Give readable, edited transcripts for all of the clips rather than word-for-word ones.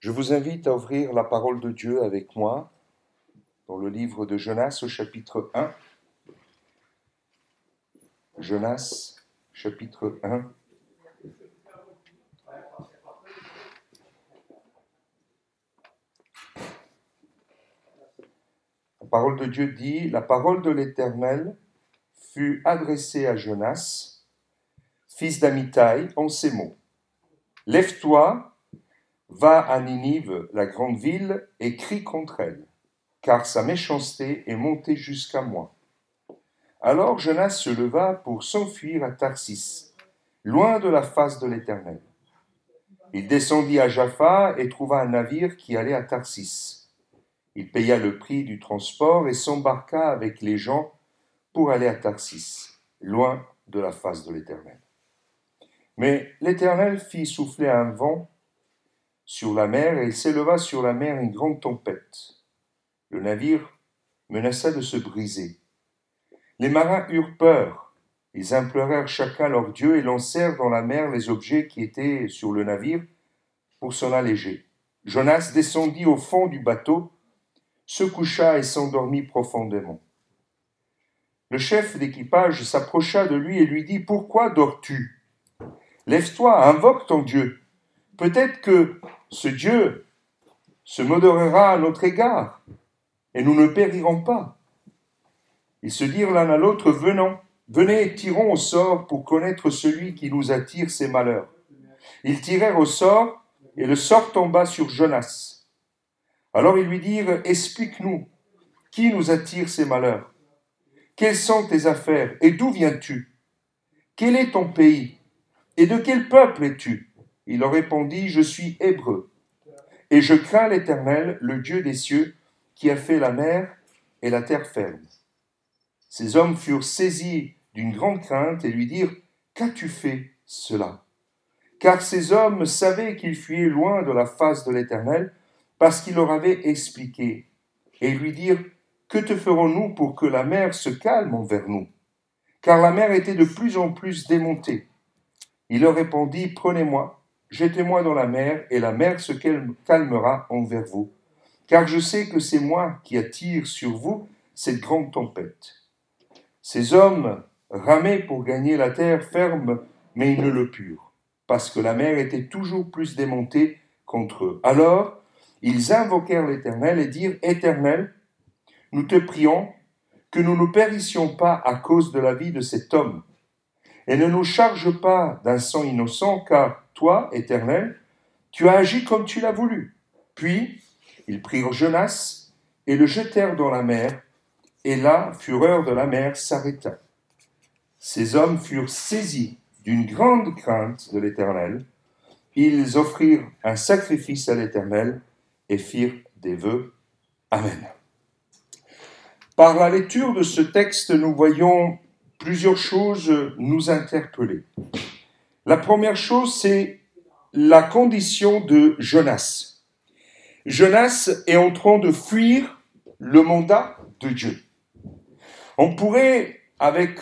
Je vous invite à ouvrir la parole de Dieu avec moi dans le livre de Jonas au chapitre 1. Jonas, chapitre 1. La parole de Dieu dit, « La parole de l'Éternel fut adressée à Jonas, fils d'Amittai, en ces mots. Lève-toi, va à Ninive, la grande ville, et crie contre elle, car sa méchanceté est montée jusqu'à moi. » Alors Jonas se leva pour s'enfuir à Tarsis, loin de la face de l'Éternel. Il descendit à Jaffa et trouva un navire qui allait à Tarsis. Il paya le prix du transport et s'embarqua avec les gens pour aller à Tarsis, loin de la face de l'Éternel. Mais l'Éternel fit souffler un vent sur la mer et il s'éleva sur la mer une grande tempête. Le navire menaça de se briser. Les marins eurent peur. Ils implorèrent chacun leur Dieu et lancèrent dans la mer les objets qui étaient sur le navire pour s'en alléger. Jonas descendit au fond du bateau, se coucha et s'endormit profondément. Le chef d'équipage s'approcha de lui et lui dit « Pourquoi dors-tu ? Lève-toi, invoque ton Dieu. Peut-être que ce Dieu se modérera à notre égard et nous ne périrons pas. » Ils se dirent l'un à l'autre, « Venez, tirons au sort pour connaître celui qui nous attire ces malheurs. » Ils tirèrent au sort, et le sort tomba sur Jonas. Alors ils lui dirent, « Explique-nous, qui nous attire ces malheurs? Quelles sont tes affaires, et d'où viens-tu? Quel est ton pays, et de quel peuple es-tu » Il leur répondit, « Je suis hébreu, et je crains l'Éternel, le Dieu des cieux, qui a fait la mer et la terre ferme. » Ces hommes furent saisis d'une grande crainte et lui dirent, « Qu'as-tu fait cela ?» Car ces hommes savaient qu'ils fuyaient loin de la face de l'Éternel, parce qu'il leur avait expliqué. Et ils lui dirent, « Que te ferons-nous pour que la mer se calme envers nous ?» Car la mer était de plus en plus démontée. Il leur répondit, « Prenez-moi, jetez-moi dans la mer, et la mer se calmera envers vous. Car je sais que c'est moi qui attire sur vous cette grande tempête. » Ces hommes ramaient pour gagner la terre ferme, mais ils ne le purent, parce que la mer était toujours plus démontée contre eux. Alors, ils invoquèrent l'Éternel et dirent, « Éternel, nous te prions que nous ne périssions pas à cause de la vie de cet homme, et ne nous charge pas d'un sang innocent, car toi, Éternel, tu as agi comme tu l'as voulu. » Puis, ils prirent Jonas et le jetèrent dans la mer, et la fureur de la mer s'arrêta. Ces hommes furent saisis d'une grande crainte de l'Éternel. Ils offrirent un sacrifice à l'Éternel et firent des vœux. Amen. Par la lecture de ce texte, nous voyons plusieurs choses nous interpeller. La première chose, c'est la condition de Jonas. Jonas est en train de fuir le mandat de Dieu. On pourrait, avec,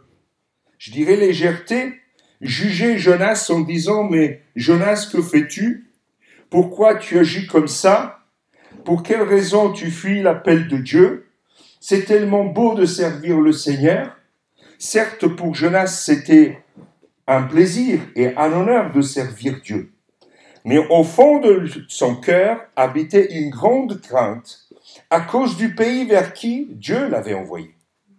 légèreté, juger Jonas en disant « Mais Jonas, que fais-tu ? Pourquoi tu agis comme ça ? Pour quelle raison tu fuis l'appel de Dieu ? C'est tellement beau de servir le Seigneur. » Certes, pour Jonas, c'était un plaisir et un honneur de servir Dieu. Mais au fond de son cœur habitait une grande crainte à cause du pays vers qui Dieu l'avait envoyé.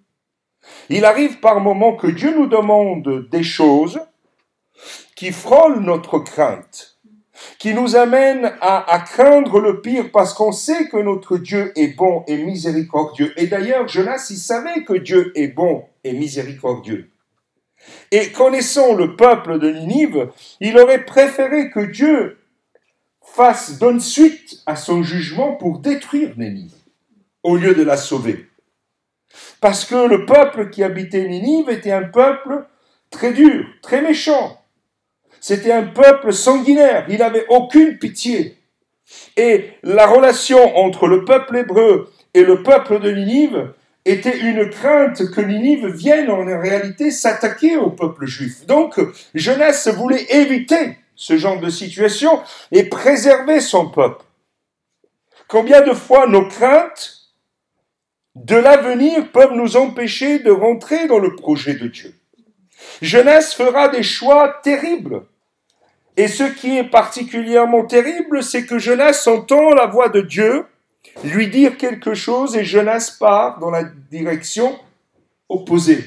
Il arrive par moments que Dieu nous demande des choses qui frôlent notre crainte, qui nous amènent à craindre le pire parce qu'on sait que notre Dieu est bon et miséricordieux. Et d'ailleurs, Jonas, il savait que Dieu est bon et miséricordieux. Et connaissant le peuple de Ninive, il aurait préféré que Dieu donne suite à son jugement pour détruire Ninive, au lieu de la sauver. Parce que le peuple qui habitait Ninive était un peuple très dur, très méchant. C'était un peuple sanguinaire, il n'avait aucune pitié. Et la relation entre le peuple hébreu et le peuple de Ninive était une crainte que Ninive vienne en réalité s'attaquer au peuple juif. Donc, Jonas voulait éviter ce genre de situation et préserver son peuple. Combien de fois nos craintes de l'avenir peuvent nous empêcher de rentrer dans le projet de Dieu. Jonas fera des choix terribles. Et ce qui est particulièrement terrible, c'est que Jonas entend la voix de Dieu lui dire quelque chose et Jonas part dans la direction opposée.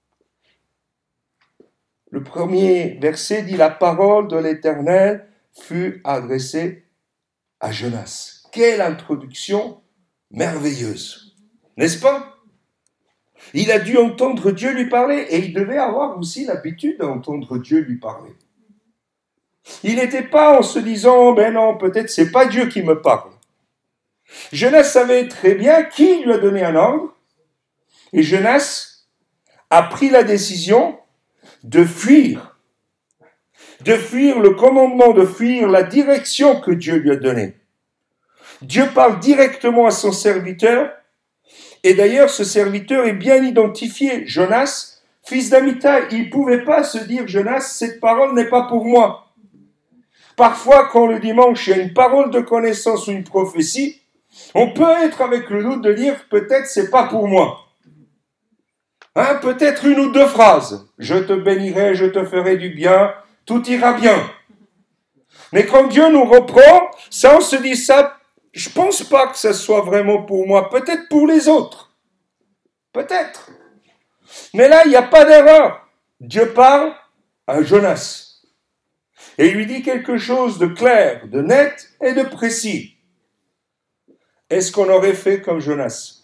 Le premier verset dit « La parole de l'Éternel fut adressée à Jonas ». Quelle introduction merveilleuse, n'est-ce pas? Il a dû entendre Dieu lui parler et il devait avoir aussi l'habitude d'entendre Dieu lui parler. Il n'était pas en se disant « Ben non, peut-être c'est pas Dieu qui me parle ». Jonas savait très bien qui lui a donné un ordre et Jonas a pris la décision de fuir le commandement, de fuir la direction que Dieu lui a donnée. Dieu parle directement à son serviteur et d'ailleurs ce serviteur est bien identifié, Jonas, fils d'Amittai. Il ne pouvait pas se dire « Jonas, cette parole n'est pas pour moi ». Parfois, quand le dimanche, il y a une parole de connaissance ou une prophétie, on peut être avec le doute de dire peut-être c'est pas pour moi. Peut-être une ou deux phrases. Je te bénirai, je te ferai du bien, tout ira bien. Mais quand Dieu nous reprend, ça on se dit ça, je pense pas que ça soit vraiment pour moi, peut-être pour les autres. Peut-être. Mais là, il n'y a pas d'erreur. Dieu parle à Jonas. Et il lui dit quelque chose de clair, de net et de précis. Est-ce qu'on aurait fait comme Jonas?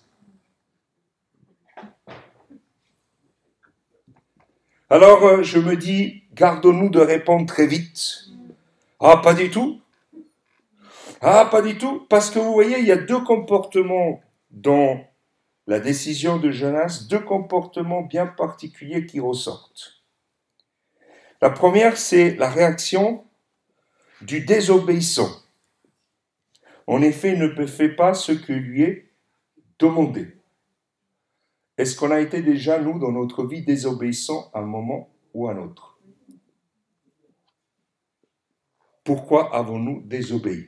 Alors je me dis, gardons-nous de répondre très vite. Ah, pas du tout. Ah, pas du tout. Parce que vous voyez, il y a deux comportements dans la décision de Jonas, deux comportements bien particuliers qui ressortent. La première, c'est la réaction du désobéissant. En effet, il ne fait pas ce que lui est demandé. Est-ce qu'on a été déjà, nous, dans notre vie, désobéissants à un moment ou à un autre? Pourquoi avons-nous désobéi?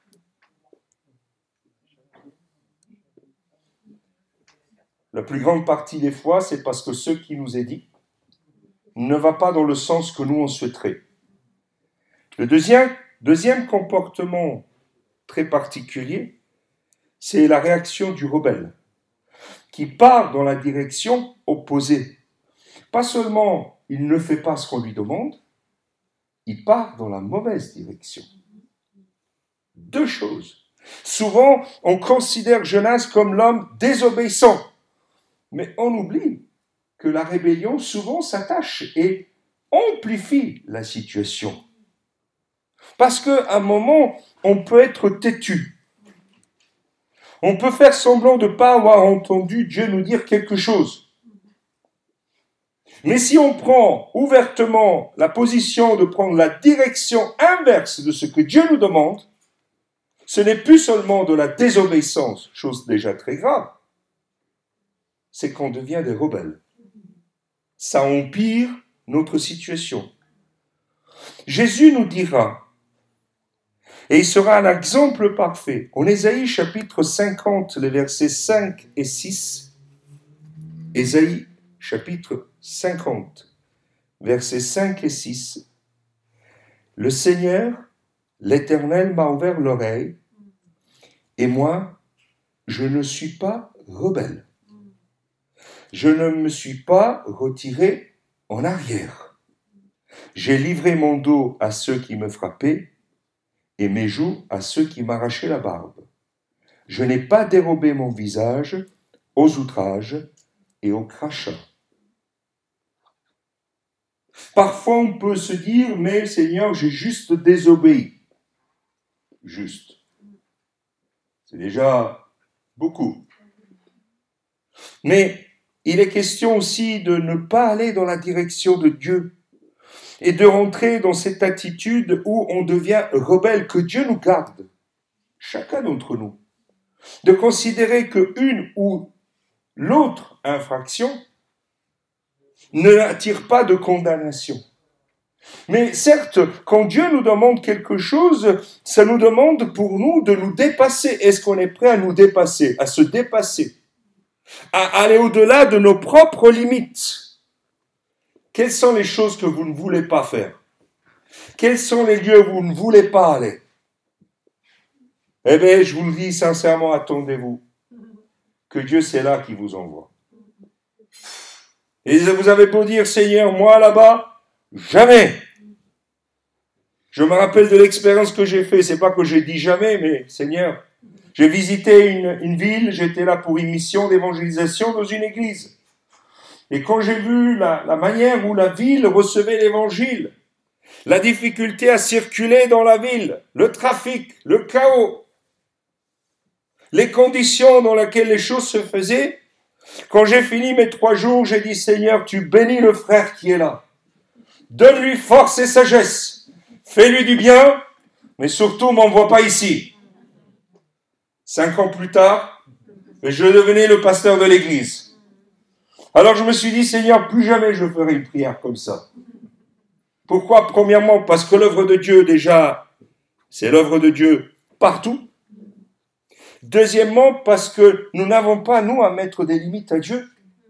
La plus grande partie des fois, c'est parce que ce qui nous est dit ne va pas dans le sens que nous on souhaiterait. Le deuxième comportement très particulier, c'est la réaction du rebelle, qui part dans la direction opposée. Pas seulement il ne fait pas ce qu'on lui demande, il part dans la mauvaise direction. Deux choses. Souvent, on considère Jonas comme l'homme désobéissant, mais on oublie que la rébellion souvent s'attache et amplifie la situation. Parce qu'à un moment, on peut être têtu. On peut faire semblant de ne pas avoir entendu Dieu nous dire quelque chose. Mais si on prend ouvertement la position de prendre la direction inverse de ce que Dieu nous demande, ce n'est plus seulement de la désobéissance, chose déjà très grave, c'est qu'on devient des rebelles. Ça empire notre situation. Jésus nous dira, et il sera un exemple parfait, en Ésaïe chapitre 50, les versets 5 et 6, Ésaïe chapitre 50, versets 5 et 6, le Seigneur, l'Éternel m'a ouvert l'oreille, et moi, je ne suis pas rebelle. Je ne me suis pas retiré en arrière. J'ai livré mon dos à ceux qui me frappaient et mes joues à ceux qui m'arrachaient la barbe. Je n'ai pas dérobé mon visage aux outrages et aux crachats. Parfois, on peut se dire, mais Seigneur, j'ai juste désobéi. Juste. C'est déjà beaucoup. Mais il est question aussi de ne pas aller dans la direction de Dieu et de rentrer dans cette attitude où on devient rebelle, que Dieu nous garde, chacun d'entre nous, de considérer qu'une ou l'autre infraction ne attire pas de condamnation. Mais certes, quand Dieu nous demande quelque chose, ça nous demande pour nous de nous dépasser. Est-ce qu'on est prêt à nous dépasser, à se dépasser, à aller au-delà de nos propres limites? Quelles sont les choses que vous ne voulez pas faire? Quels sont les lieux où vous ne voulez pas aller? Eh bien, je vous le dis sincèrement, attendez-vous que Dieu, c'est là qui vous envoie. Et vous avez beau dire, Seigneur, moi là-bas, jamais. Je me rappelle de l'expérience que j'ai faite. C'est pas que j'ai dit jamais, mais Seigneur, j'ai visité une ville, j'étais là pour une mission d'évangélisation dans une église. Et quand j'ai vu la manière où la ville recevait l'évangile, la difficulté à circuler dans la ville, le trafic, le chaos, les conditions dans lesquelles les choses se faisaient, quand j'ai fini mes 3 jours, j'ai dit, Seigneur, tu bénis le frère qui est là. Donne-lui force et sagesse. Fais-lui du bien, mais surtout, m'envoie pas ici. 5 ans plus tard, je devenais le pasteur de l'église. Alors je me suis dit, Seigneur, plus jamais je ferai une prière comme ça. Pourquoi? Premièrement, parce que l'œuvre de Dieu, déjà, c'est l'œuvre de Dieu partout. Deuxièmement, parce que nous n'avons pas, nous, à mettre des limites à Dieu.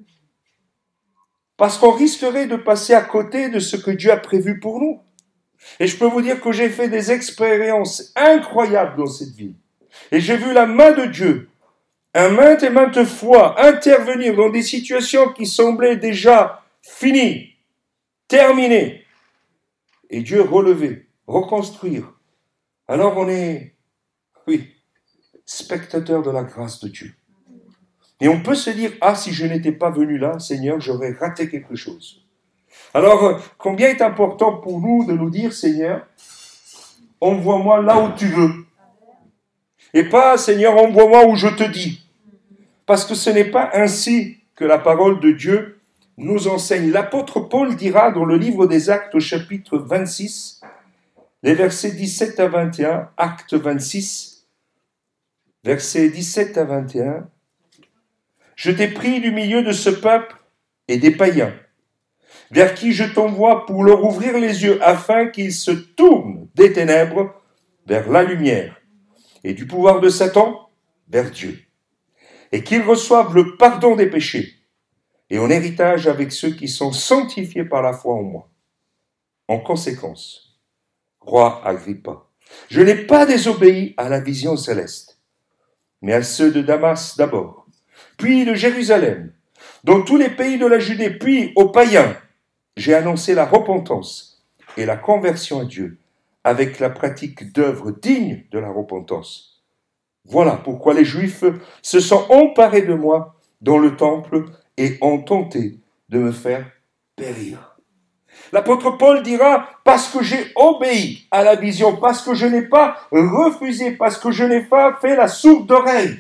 Parce qu'on risquerait de passer à côté de ce que Dieu a prévu pour nous. Et je peux vous dire que j'ai fait des expériences incroyables dans cette vie. Et j'ai vu la main de Dieu, maintes et maintes fois, intervenir dans des situations qui semblaient déjà finies, terminées. Et Dieu relever, reconstruire. Alors on est, oui, spectateur de la grâce de Dieu. Et on peut se dire, ah, si je n'étais pas venu là, Seigneur, j'aurais raté quelque chose. Alors, combien est important pour nous de nous dire, Seigneur, envoie-moi là où tu veux. Et pas, Seigneur, envoie-moi où je te dis. Parce que ce n'est pas ainsi que la parole de Dieu nous enseigne. L'apôtre Paul dira dans le livre des Actes au chapitre 26, les versets 17 à 21, Actes 26, versets 17 à 21, « Je t'ai pris du milieu de ce peuple et des païens, vers qui je t'envoie pour leur ouvrir les yeux, afin qu'ils se tournent des ténèbres vers la lumière, et du pouvoir de Satan vers Dieu, et qu'ils reçoivent le pardon des péchés, et en héritage avec ceux qui sont sanctifiés par la foi en moi. En conséquence, roi Agrippa, je n'ai pas désobéi à la vision céleste, mais à ceux de Damas d'abord, puis de Jérusalem, dans tous les pays de la Judée, puis aux païens. J'ai annoncé la repentance et la conversion à Dieu, avec la pratique d'œuvres dignes de la repentance. Voilà pourquoi les Juifs se sont emparés de moi dans le temple et ont tenté de me faire périr. L'apôtre Paul dira, parce que j'ai obéi à la vision, parce que je n'ai pas refusé, parce que je n'ai pas fait la sourde oreille.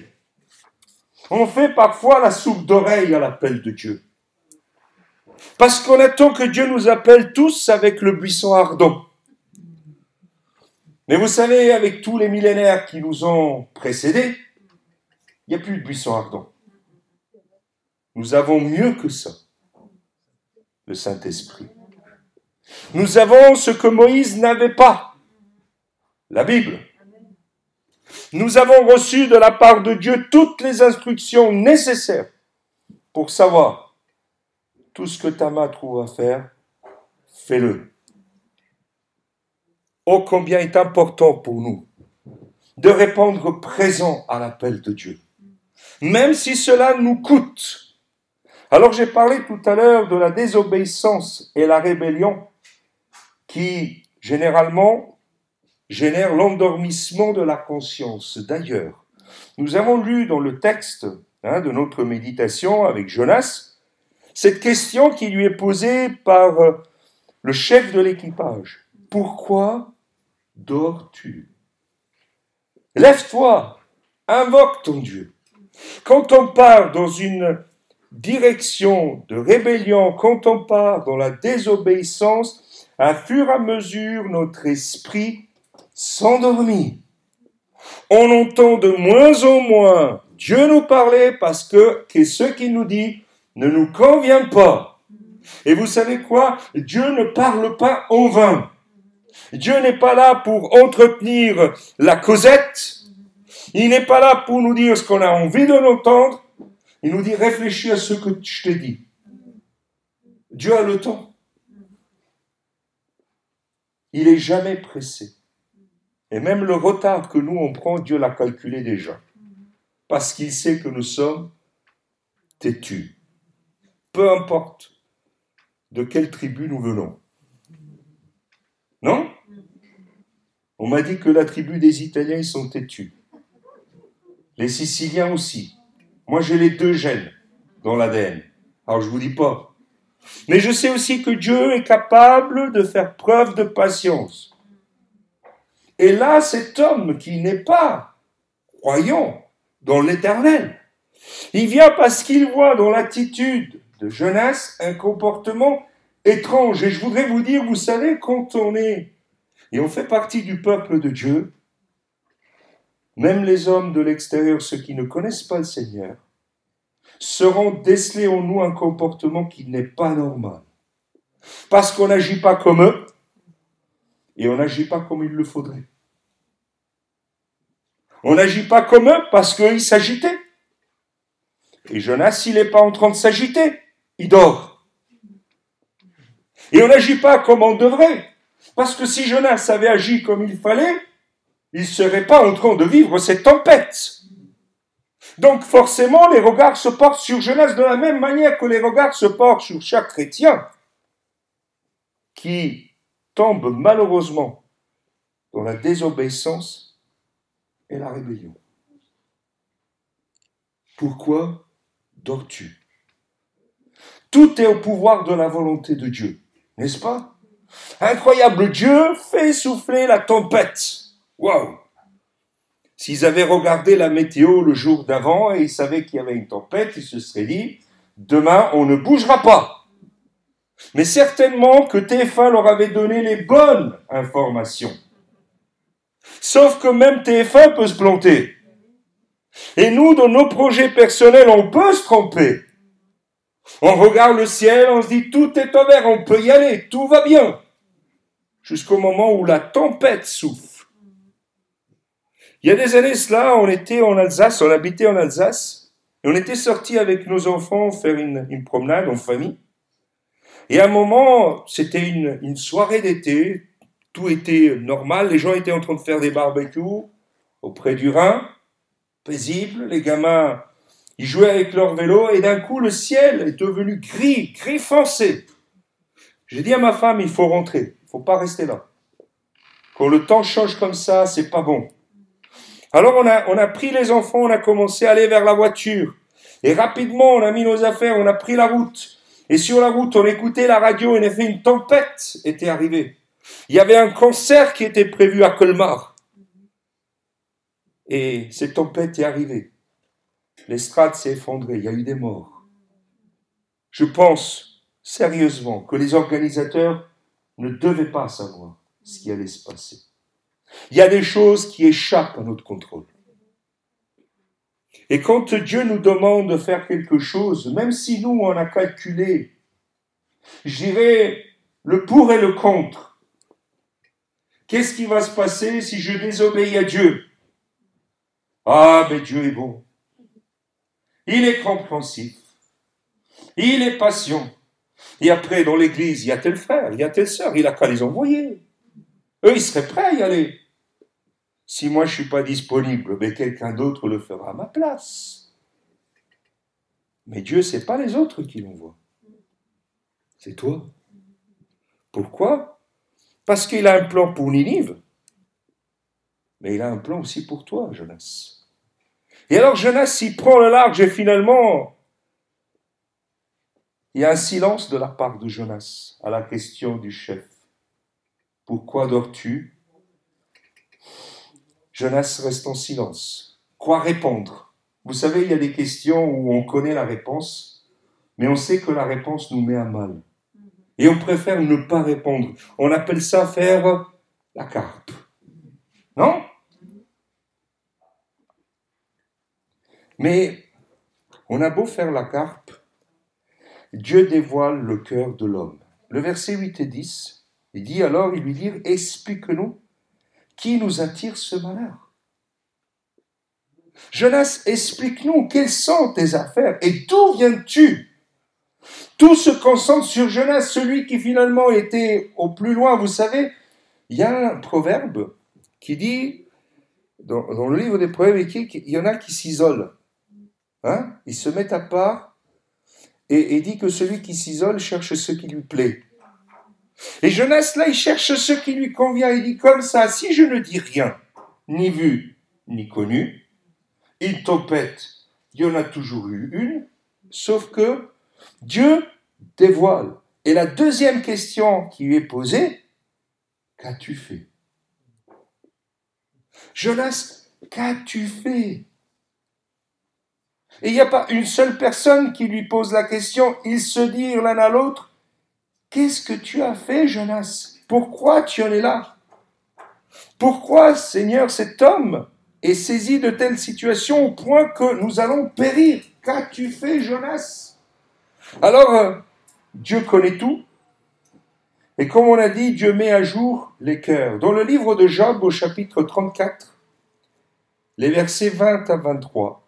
On fait parfois la sourde oreille à l'appel de Dieu. Parce qu'on attend que Dieu nous appelle tous avec le buisson ardent. Mais vous savez, avec tous les millénaires qui nous ont précédés, il n'y a plus de buisson ardent. Nous avons mieux que ça, le Saint-Esprit. Nous avons ce que Moïse n'avait pas, la Bible. Nous avons reçu de la part de Dieu toutes les instructions nécessaires pour savoir tout ce que ta main trouve à faire, fais-le. Oh, combien est important pour nous de répondre présent à l'appel de Dieu, même si cela nous coûte. Alors j'ai parlé tout à l'heure de la désobéissance et la rébellion qui, généralement, génère l'endormissement de la conscience. D'ailleurs, nous avons lu dans le texte de notre méditation avec Jonas, cette question qui lui est posée par le chef de l'équipage. Pourquoi dors-tu? Lève-toi, invoque ton Dieu. Quand on part dans une direction de rébellion, quand on part dans la désobéissance, à fur et à mesure, notre esprit s'endormit. On entend de moins en moins Dieu nous parler parce que ce qu'il nous dit ne nous convient pas. Et vous savez quoi? Dieu ne parle pas en vain. Dieu n'est pas là pour entretenir la causette. Il n'est pas là pour nous dire ce qu'on a envie de l'entendre. Il nous dit, réfléchis à ce que je t'ai dit. Dieu a le temps. Il n'est jamais pressé. Et même le retard que nous on prend, Dieu l'a calculé déjà. Parce qu'il sait que nous sommes têtus. Peu importe de quelle tribu nous venons. Non? On m'a dit que la tribu des Italiens, ils sont têtus. Les Siciliens aussi. Moi, j'ai les deux gènes dans l'ADN. Alors, je ne vous dis pas. Mais je sais aussi que Dieu est capable de faire preuve de patience. Et là, cet homme qui n'est pas croyant dans l'Éternel, il vient parce qu'il voit dans l'attitude de Jonas un comportement étrange. Et je voudrais vous dire, vous savez, quand on est et on fait partie du peuple de Dieu, même les hommes de l'extérieur, ceux qui ne connaissent pas le Seigneur, seront décelés en nous un comportement qui n'est pas normal. Parce qu'on n'agit pas comme eux et on n'agit pas comme il le faudrait. On n'agit pas comme eux parce qu'ils s'agitaient. Et Jonas, il n'est pas en train de s'agiter, il dort. Et on n'agit pas comme on devrait. Parce que si Jonas avait agi comme il fallait, il ne serait pas en train de vivre cette tempête. Donc forcément, les regards se portent sur Jonas de la même manière que les regards se portent sur chaque chrétien qui tombe malheureusement dans la désobéissance et la rébellion. Pourquoi dors-tu? Tout est au pouvoir de la volonté de Dieu, n'est-ce pas? Incroyable, Dieu fait souffler la tempête. Waouh! S'ils avaient regardé la météo le jour d'avant et ils savaient qu'il y avait une tempête, ils se seraient dit, demain on ne bougera pas. Mais certainement que TF1 leur avait donné les bonnes informations. Sauf que même TF1 peut se planter. Et nous, dans nos projets personnels, on peut se tromper. On regarde le ciel, on se dit tout est au vert, on peut y aller, tout va bien. Jusqu'au moment où la tempête souffle. Il y a des années cela, on était en Alsace, on habitait en Alsace, et on était sortis avec nos enfants faire une promenade en famille. Et à un moment, c'était une soirée d'été, tout était normal, les gens étaient en train de faire des barbecues auprès du Rhin, paisible, les gamins, ils jouaient avec leur vélo, et d'un coup, le ciel est devenu gris foncé. J'ai dit à ma femme, il faut rentrer, il ne faut pas rester là. Quand le temps change comme ça, c'est pas bon. Alors on a pris les enfants, on a commencé à aller vers la voiture. Et rapidement, on a mis nos affaires, on a pris la route. Et sur la route, on écoutait la radio, et en effet, une tempête était arrivée. Il y avait un concert qui était prévu à Colmar. Et cette tempête est arrivée. L'estrade s'est effondrée, il y a eu des morts. Je pense sérieusement que les organisateurs ne devaient pas savoir ce qui allait se passer. Il y a des choses qui échappent à notre contrôle. Et quand Dieu nous demande de faire quelque chose, même si nous, on a calculé, je dirais, le pour et le contre. Qu'est-ce qui va se passer si je désobéis à Dieu? Ah, mais Dieu est bon. Il est compréhensif. Il est patient. Et après, dans l'église, il y a tel frère, il y a telle sœur, il n'a qu'à les envoyer. Eux, ils seraient prêts à y aller. Si moi, je ne suis pas disponible, mais quelqu'un d'autre le fera à ma place. Mais Dieu, ce n'est pas les autres qui l'envoient. C'est toi. Pourquoi? Parce qu'il a un plan pour Ninive. Mais il a un plan aussi pour toi, Jonas. Et alors, Jonas, il prend le large et finalement, il y a un silence de la part de Jonas à la question du chef. Pourquoi dors-tu? Jonas reste en silence. Quoi répondre? Vous savez, il y a des questions où on connaît la réponse, mais on sait que la réponse nous met à mal. Et on préfère ne pas répondre. On appelle ça faire la carpe. Non? Mais on a beau faire la carpe, Dieu dévoile le cœur de l'homme. Le verset 8 et 10, il dit alors, il lui dit, explique-nous, qui nous attire ce malheur? Jonas, explique-nous, quelles sont tes affaires et d'où viens-tu? Tout se concentre sur Jonas, celui qui finalement était au plus loin. Vous savez, il y a un proverbe qui dit, dans le livre des proverbes, il y en a qui s'isolent. Hein? Ils se mettent à part et dit que celui qui s'isole cherche ce qui lui plaît. Et Jonas, là, il cherche ce qui lui convient. Il dit comme ça, si je ne dis rien, ni vu, ni connu, une tempête, il y en a toujours eu une, sauf que Dieu dévoile. Et la deuxième question qui lui est posée, qu'as-tu fait? Jonas, qu'as-tu fait? Et il n'y a pas une seule personne qui lui pose la question, ils se disent l'un à l'autre, qu'est-ce que tu as fait, Jonas? Pourquoi tu en es là? Pourquoi, Seigneur, cet homme est saisi de telle situation au point que nous allons périr? Qu'as-tu fait, Jonas? Alors, Dieu connaît tout. Et comme on a dit, Dieu met à jour les cœurs. Dans le livre de Job, au chapitre 34, les versets 20 à 23.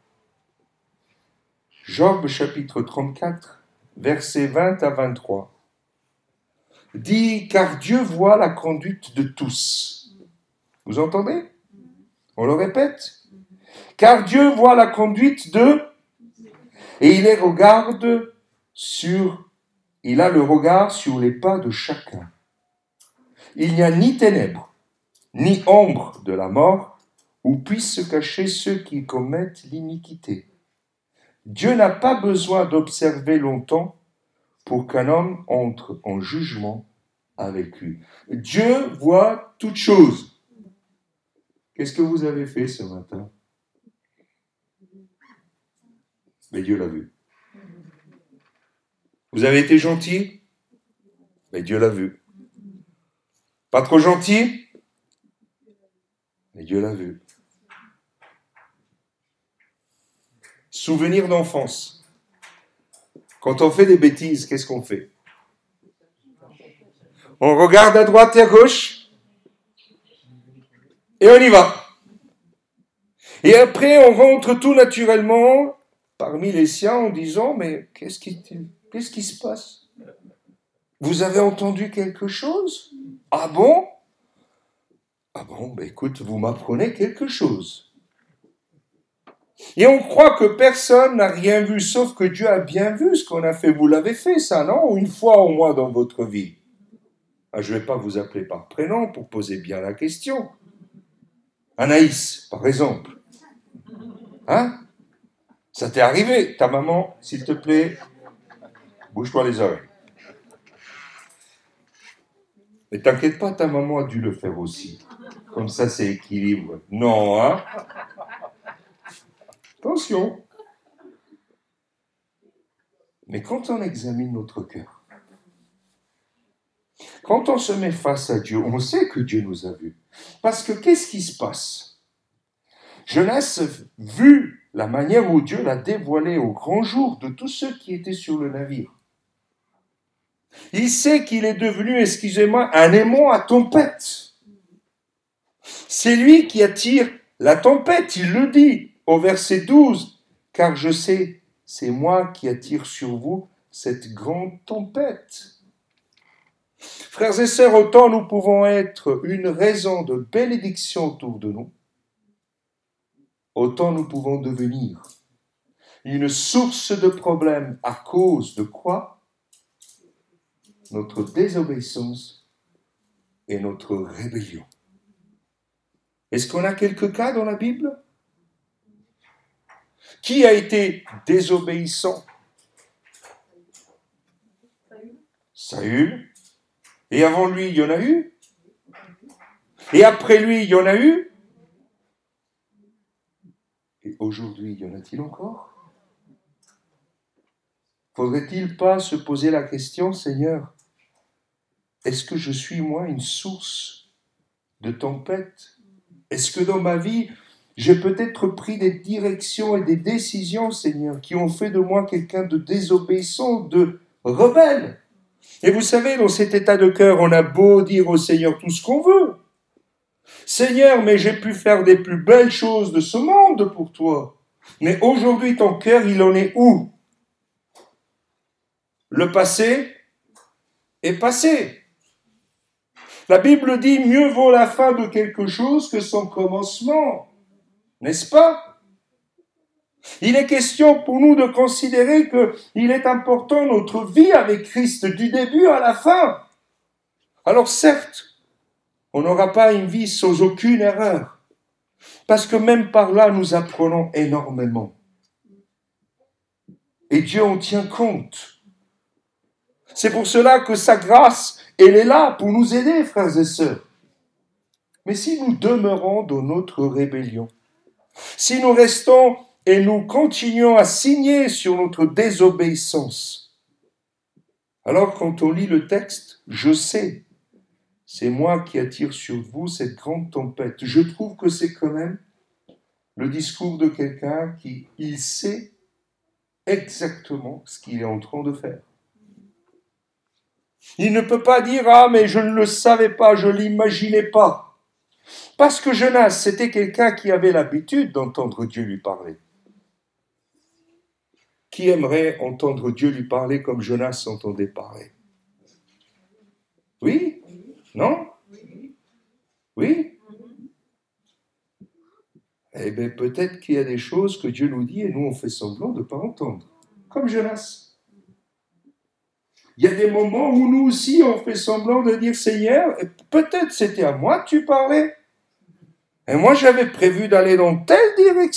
Job, chapitre 34, versets 20 à 23. Dit, car Dieu voit la conduite de tous. Vous entendez? On le répète. Car Dieu voit la conduite de... Et il a le regard sur les pas de chacun. Il n'y a ni ténèbres, ni ombre de la mort, où puissent se cacher ceux qui commettent l'iniquité. Dieu n'a pas besoin d'observer longtemps pour qu'un homme entre en jugement avec lui. Dieu voit toutes choses. Qu'est-ce que vous avez fait ce matin? Mais Dieu l'a vu. Vous avez été gentil? Mais Dieu l'a vu. Pas trop gentil? Mais Dieu l'a vu. Souvenir d'enfance. Quand on fait des bêtises, qu'est-ce qu'on fait? On regarde à droite et à gauche et on y va. Et après, on rentre tout naturellement parmi les siens en disant, mais qu'est-ce qui se passe? Vous avez entendu quelque chose? Ah bon? Ah bon, ben écoute, vous m'apprenez quelque chose. Et on croit que personne n'a rien vu, sauf que Dieu a bien vu ce qu'on a fait. Vous l'avez fait, ça, non? Une fois au moins dans votre vie. Ah, je ne vais pas vous appeler par prénom pour poser bien la question. Anaïs, par exemple. Hein? Ça t'est arrivé? Ta maman, s'il te plaît, bouge-toi les oreilles. Mais t'inquiète pas, ta maman a dû le faire aussi. Comme ça, c'est équilibre. Non, hein? Attention. Mais quand on examine notre cœur, quand on se met face à Dieu, on sait que Dieu nous a vus. Parce que qu'est-ce qui se passe? Jonas, vu la manière où Dieu l'a dévoilé au grand jour de tous ceux qui étaient sur le navire, il sait qu'il est devenu, excusez-moi, un aimant à tempête. C'est lui qui attire la tempête, il le dit au verset 12, car je sais, c'est moi qui attire sur vous cette grande tempête. Frères et sœurs, autant nous pouvons être une raison de bénédiction autour de nous, autant nous pouvons devenir une source de problèmes à cause de quoi? Notre désobéissance et notre rébellion. Est-ce qu'on a quelques cas dans la Bible? Qui a été désobéissant? Saül. Et avant lui, il y en a eu? Et après lui, il y en a eu? Et aujourd'hui, y en a-t-il encore? Faudrait-il pas se poser la question, Seigneur, est-ce que je suis, moi, une source de tempête? Est-ce que dans ma vie, j'ai peut-être pris des directions et des décisions, Seigneur, qui ont fait de moi quelqu'un de désobéissant, de rebelle. Et vous savez, dans cet état de cœur, on a beau dire au Seigneur tout ce qu'on veut. Seigneur, mais j'ai pu faire des plus belles choses de ce monde pour toi. Mais aujourd'hui, ton cœur, il en est où? Le passé est passé. La Bible dit, mieux vaut la fin de quelque chose que son commencement. N'est-ce pas? Il est question pour nous de considérer qu'il est important notre vie avec Christ du début à la fin. Alors certes, on n'aura pas une vie sans aucune erreur, parce que même par là, nous apprenons énormément. Et Dieu en tient compte. C'est pour cela que sa grâce, elle est là pour nous aider, frères et sœurs. Mais si nous demeurons dans notre rébellion, si nous restons et nous continuons à signer sur notre désobéissance, alors quand on lit le texte, je sais, c'est moi qui attire sur vous cette grande tempête. Je trouve que c'est quand même le discours de quelqu'un qui il sait exactement ce qu'il est en train de faire. Il ne peut pas dire « Ah, mais je ne le savais pas, je ne l'imaginais pas ». Parce que Jonas, c'était quelqu'un qui avait l'habitude d'entendre Dieu lui parler. Qui aimerait entendre Dieu lui parler comme Jonas entendait parler? Oui? Non? Oui? Eh bien, peut-être qu'il y a des choses que Dieu nous dit et nous, on fait semblant de ne pas entendre. Comme Jonas. Il y a des moments où nous aussi, on fait semblant de dire « Seigneur, peut-être c'était à moi que tu parlais. Et moi, j'avais prévu d'aller dans telle direction. »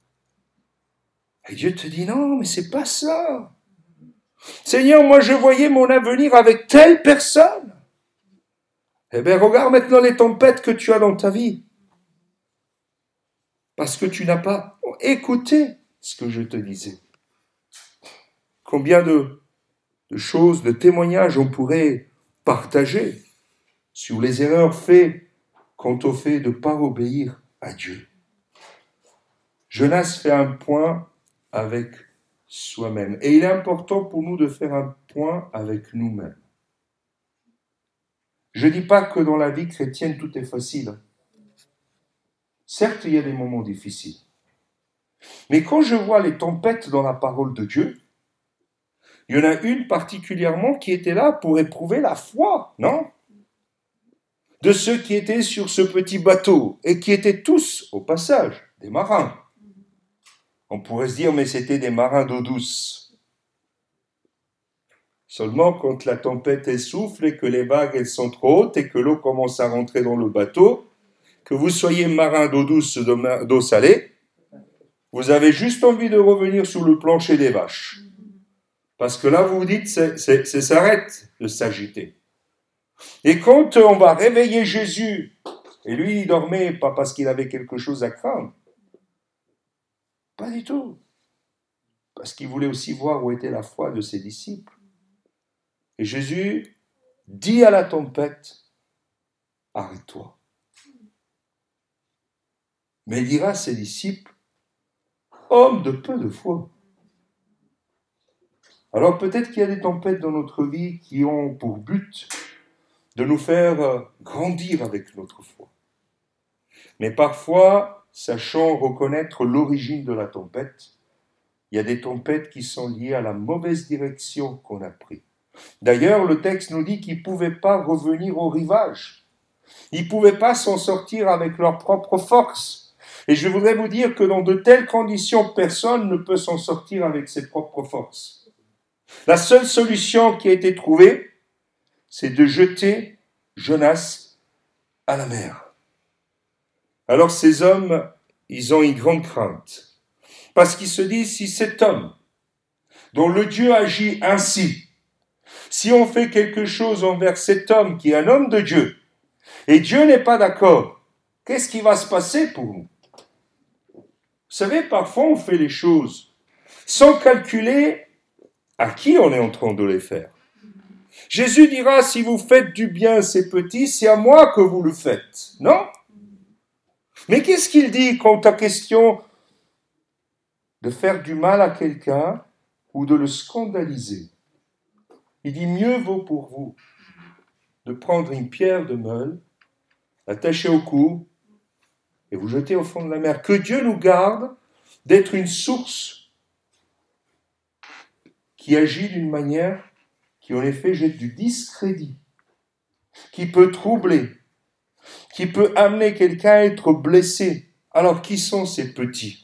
Et Dieu te dit « Non, mais c'est pas ça. Seigneur, moi, je voyais mon avenir avec telle personne. » Eh bien, regarde maintenant les tempêtes que tu as dans ta vie. Parce que tu n'as pas écouté ce que je te disais. Combien de choses, de témoignages on pourrait partager sur les erreurs faites quant au fait de ne pas obéir à Dieu. Jonas fait un point avec soi-même. Et il est important pour nous de faire un point avec nous-mêmes. Je ne dis pas que dans la vie chrétienne, tout est facile. Certes, il y a des moments difficiles. Mais quand je vois les tempêtes dans la parole de Dieu, il y en a une particulièrement qui était là pour éprouver la foi, non? De ceux qui étaient sur ce petit bateau et qui étaient tous, au passage, des marins. On pourrait se dire, mais c'était des marins d'eau douce. Seulement, quand la tempête essouffle et que les vagues elles sont trop hautes et que l'eau commence à rentrer dans le bateau, que vous soyez marin d'eau douce, d'eau salée, vous avez juste envie de revenir sur le plancher des vaches. Parce que là, vous vous dites, ça s'arrête de s'agiter. Et quand on va réveiller Jésus, et lui, il dormait pas parce qu'il avait quelque chose à craindre, pas du tout. Parce qu'il voulait aussi voir où était la foi de ses disciples. Et Jésus dit à la tempête, arrête-toi. Mais il dira à ses disciples, hommes de peu de foi. Alors peut-être qu'il y a des tempêtes dans notre vie qui ont pour but de nous faire grandir avec notre foi. Mais parfois, sachant reconnaître l'origine de la tempête, il y a des tempêtes qui sont liées à la mauvaise direction qu'on a prise. D'ailleurs, le texte nous dit qu'ils ne pouvaient pas revenir au rivage. Ils ne pouvaient pas s'en sortir avec leur propre force. Et je voudrais vous dire que dans de telles conditions, personne ne peut s'en sortir avec ses propres forces. La seule solution qui a été trouvée, c'est de jeter Jonas à la mer. Alors ces hommes, ils ont une grande crainte. Parce qu'ils se disent, si cet homme, dont le Dieu agit ainsi, si on fait quelque chose envers cet homme qui est un homme de Dieu, et Dieu n'est pas d'accord, qu'est-ce qui va se passer pour nous? Vous savez, parfois on fait les choses sans calculer à qui on est en train de les faire. Jésus dira, si vous faites du bien ces petits, c'est à moi que vous le faites, non? Mais qu'est-ce qu'il dit quand à question de faire du mal à quelqu'un ou de le scandaliser? Il dit, mieux vaut pour vous de prendre une pierre de meule, l'attacher au cou et vous jeter au fond de la mer. Que Dieu nous garde d'être une source qui agit d'une manière qui en effet jette du discrédit, qui peut troubler, qui peut amener quelqu'un à être blessé. Alors qui sont ces petits?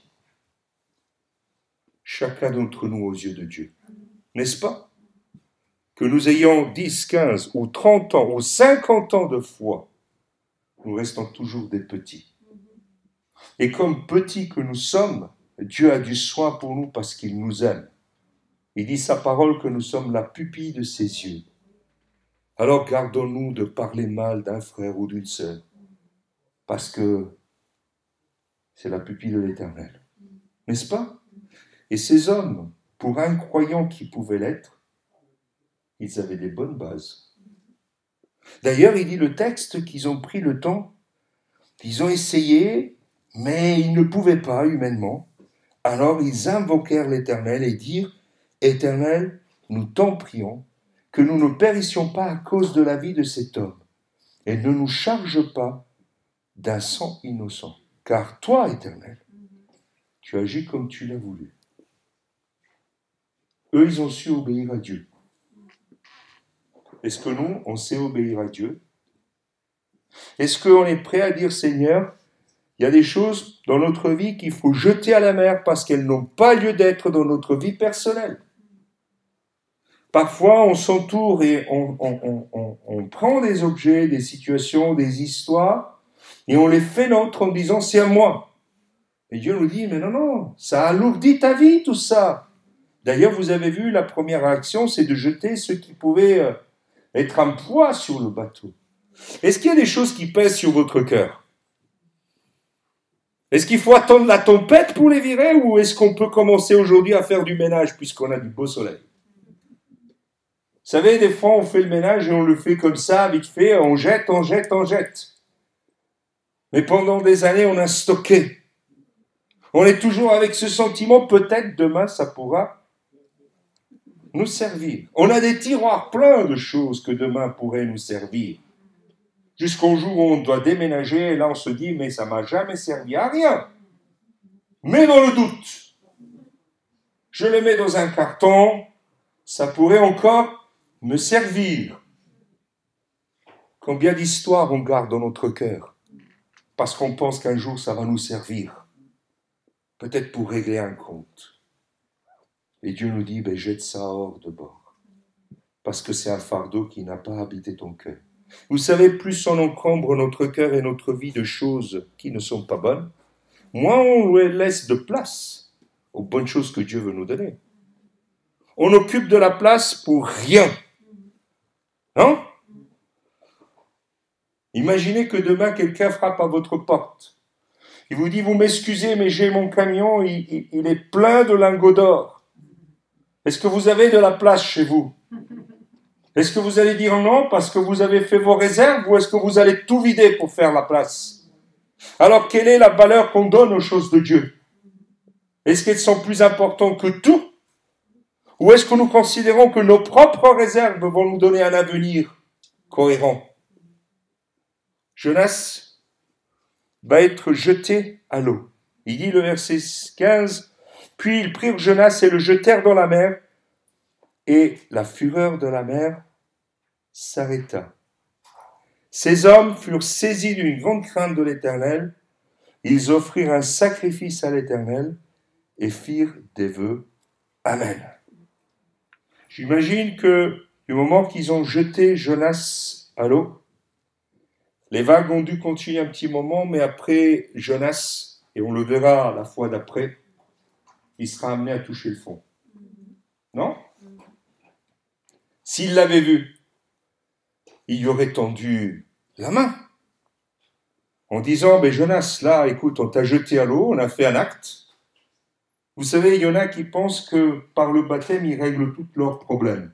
Chacun d'entre nous aux yeux de Dieu. N'est-ce pas? Que nous ayons 10, 15 ou 30 ans ou 50 ans de foi, nous restons toujours des petits. Et comme petits que nous sommes, Dieu a du soin pour nous parce qu'il nous aime. Il dit sa parole que nous sommes la pupille de ses yeux. Alors gardons-nous de parler mal d'un frère ou d'une sœur, parce que c'est la pupille de l'Éternel. N'est-ce pas? Et ces hommes, pour incroyants qui pouvaient l'être, ils avaient des bonnes bases. D'ailleurs, il dit le texte qu'ils ont pris le temps, qu'ils ont essayé, mais ils ne pouvaient pas humainement. Alors ils invoquèrent l'Éternel et dirent, Éternel, nous t'en prions, que nous ne périssions pas à cause de la vie de cet homme, et ne nous charge pas d'un sang innocent. Car toi, Éternel, tu agis comme tu l'as voulu. Eux, ils ont su obéir à Dieu. Est-ce que nous, on sait obéir à Dieu? Est-ce qu'on est prêt à dire, Seigneur, il y a des choses dans notre vie qu'il faut jeter à la mer parce qu'elles n'ont pas lieu d'être dans notre vie personnelle. Parfois, on s'entoure et on prend des objets, des situations, des histoires, et on les fait nôtres en disant, c'est à moi. Et Dieu nous dit, mais non, ça alourdit ta vie, tout ça. D'ailleurs, vous avez vu, la première réaction, c'est de jeter ce qui pouvait être un poids sur le bateau. Est-ce qu'il y a des choses qui pèsent sur votre cœur? Est-ce qu'il faut attendre la tempête pour les virer ou est-ce qu'on peut commencer aujourd'hui à faire du ménage puisqu'on a du beau soleil? Vous savez, des fois on fait le ménage et on le fait comme ça, vite fait, on jette. Mais pendant des années, on a stocké. On est toujours avec ce sentiment, peut-être demain ça pourra nous servir. On a des tiroirs pleins de choses que demain pourraient nous servir. Jusqu'au jour où on doit déménager, et là on se dit, mais ça m'a jamais servi à rien. Mais dans le doute, je le mets dans un carton, ça pourrait encore me servir. Combien d'histoires on garde dans notre cœur, parce qu'on pense qu'un jour ça va nous servir, peut-être pour régler un compte. Et Dieu nous dit, jette ça hors de bord, parce que c'est un fardeau qui n'a pas habité ton cœur. Vous savez, plus on encombre notre cœur et notre vie de choses qui ne sont pas bonnes, moins on laisse de place aux bonnes choses que Dieu veut nous donner. On occupe de la place pour rien. Non? Imaginez que demain, quelqu'un frappe à votre porte. Il vous dit, vous m'excusez, mais j'ai mon camion, il est plein de lingots d'or. Est-ce que vous avez de la place chez vous? Est-ce que vous allez dire non parce que vous avez fait vos réserves ou est-ce que vous allez tout vider pour faire la place? Alors, quelle est la valeur qu'on donne aux choses de Dieu? Est-ce qu'elles sont plus importantes que tout? Ou est-ce que nous considérons que nos propres réserves vont nous donner un avenir cohérent? Jonas va être jeté à l'eau. Il dit le verset 15, « Puis ils prirent Jonas et le jetèrent dans la mer, et la fureur de la mer s'arrêta. Ces hommes furent saisis d'une grande crainte de l'Éternel. Ils offrirent un sacrifice à l'Éternel et firent des vœux. Amen. » J'imagine que du moment qu'ils ont jeté Jonas à l'eau, les vagues ont dû continuer un petit moment, mais après Jonas, et on le verra la fois d'après, il sera amené à toucher le fond. Non? S'il l'avait vu, il y aurait tendu la main en disant, Jonas, là, écoute, on t'a jeté à l'eau, on a fait un acte. Vous savez, il y en a qui pensent que par le baptême, ils règlent tous leurs problèmes.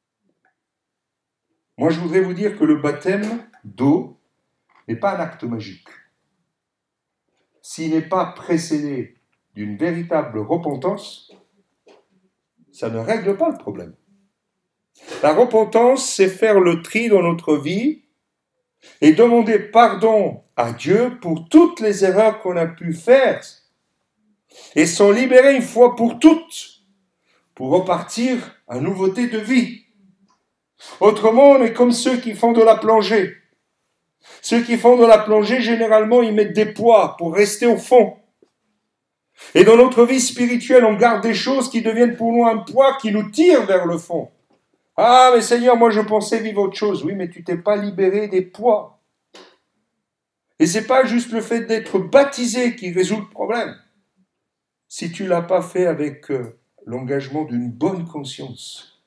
Moi, je voudrais vous dire que le baptême d'eau n'est pas un acte magique. S'il n'est pas précédé d'une véritable repentance, ça ne règle pas le problème. La repentance, c'est faire le tri dans notre vie et demander pardon à Dieu pour toutes les erreurs qu'on a pu faire et s'en libérer une fois pour toutes pour repartir à nouveauté de vie. Autrement, on est comme ceux qui font de la plongée. Ceux qui font de la plongée, généralement, ils mettent des poids pour rester au fond. Et dans notre vie spirituelle, on garde des choses qui deviennent pour nous un poids qui nous tire vers le fond. Ah, mais Seigneur, moi je pensais vivre autre chose. Oui, mais tu t'es pas libéré des poids. Et c'est pas juste le fait d'être baptisé qui résout le problème. Si tu l'as pas fait avec l'engagement d'une bonne conscience.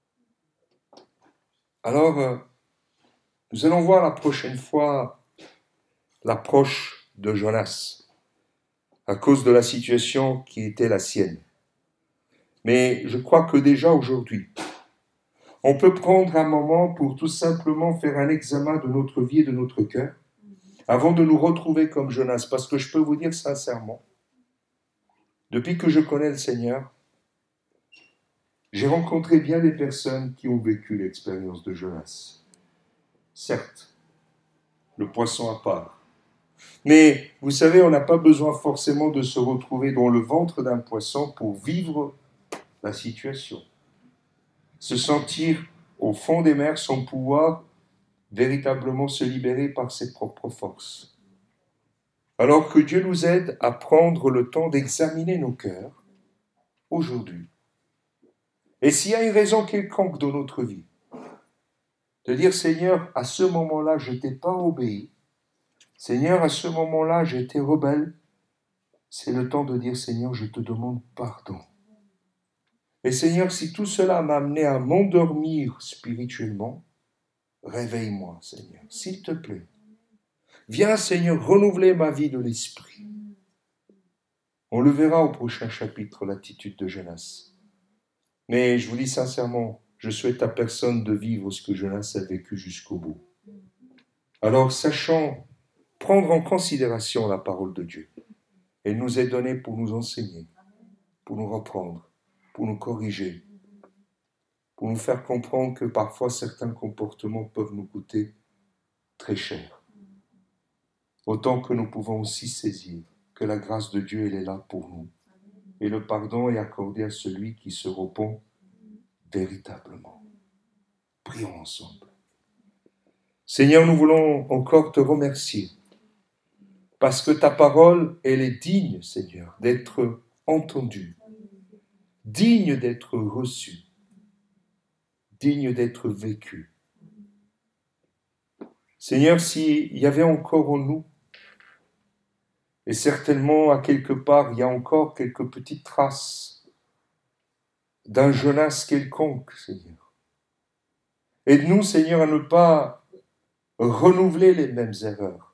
Alors, nous allons voir la prochaine fois l'approche de Jonas, à cause de la situation qui était la sienne. Mais je crois que déjà aujourd'hui, on peut prendre un moment pour tout simplement faire un examen de notre vie et de notre cœur, avant de nous retrouver comme Jonas, parce que je peux vous dire sincèrement, depuis que je connais le Seigneur, j'ai rencontré bien des personnes qui ont vécu l'expérience de Jonas. Certes, le poisson à part. Mais vous savez, on n'a pas besoin forcément de se retrouver dans le ventre d'un poisson pour vivre la situation. Se sentir au fond des mers sans pouvoir véritablement se libérer par ses propres forces. Alors que Dieu nous aide à prendre le temps d'examiner nos cœurs aujourd'hui. Et s'il y a une raison quelconque dans notre vie, de dire Seigneur, à ce moment-là, je ne t'ai pas obéi. Seigneur, à ce moment-là, j'étais rebelle. C'est le temps de dire Seigneur, je te demande pardon. Et Seigneur, si tout cela m'a amené à m'endormir spirituellement, réveille-moi, Seigneur, s'il te plaît. Viens, Seigneur, renouveler ma vie de l'esprit. On le verra au prochain chapitre, l'attitude de Jonas. Mais je vous dis sincèrement, je souhaite à personne de vivre ce que Jonas a vécu jusqu'au bout. Alors, sachant prendre en considération la parole de Dieu, elle nous est donnée pour nous enseigner, pour nous reprendre, pour nous corriger, pour nous faire comprendre que parfois certains comportements peuvent nous coûter très cher. Autant que nous pouvons aussi saisir que la grâce de Dieu, elle est là pour nous. Et le pardon est accordé à celui qui se repent véritablement. Prions ensemble. Seigneur, nous voulons encore te remercier parce que ta parole, elle est digne, Seigneur, d'être entendue, digne d'être reçue, digne d'être vécue. Seigneur, s'il y avait encore en nous, et certainement à quelque part, il y a encore quelques petites traces d'un Jonas quelconque, Seigneur. Aide-nous, Seigneur, à ne pas renouveler les mêmes erreurs.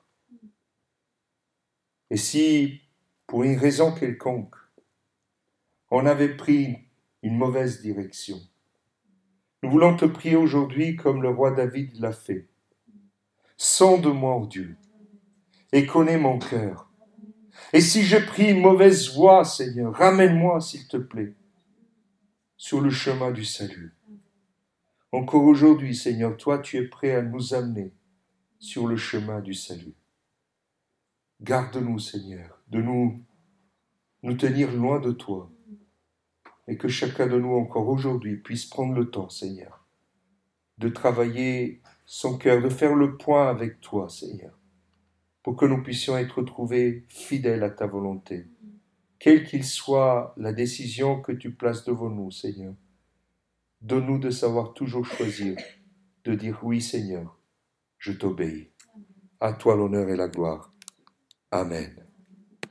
Et si, pour une raison quelconque, on avait pris une mauvaise direction, nous voulons te prier aujourd'hui comme le roi David l'a fait. Sonde-moi, ô Dieu, et connais mon cœur. Et si j'ai pris une mauvaise voie, Seigneur, ramène-moi, s'il te plaît, sur le chemin du salut. Encore aujourd'hui, Seigneur, toi, tu es prêt à nous amener sur le chemin du salut. Garde-nous, Seigneur, de nous tenir loin de toi, et que chacun de nous, encore aujourd'hui, puisse prendre le temps, Seigneur, de travailler son cœur, de faire le point avec toi, Seigneur, pour que nous puissions être trouvés fidèles à ta volonté. Quelle qu'il soit la décision que tu places devant nous, Seigneur, donne-nous de savoir toujours choisir, de dire oui, Seigneur, je t'obéis. À toi l'honneur et la gloire. Amen.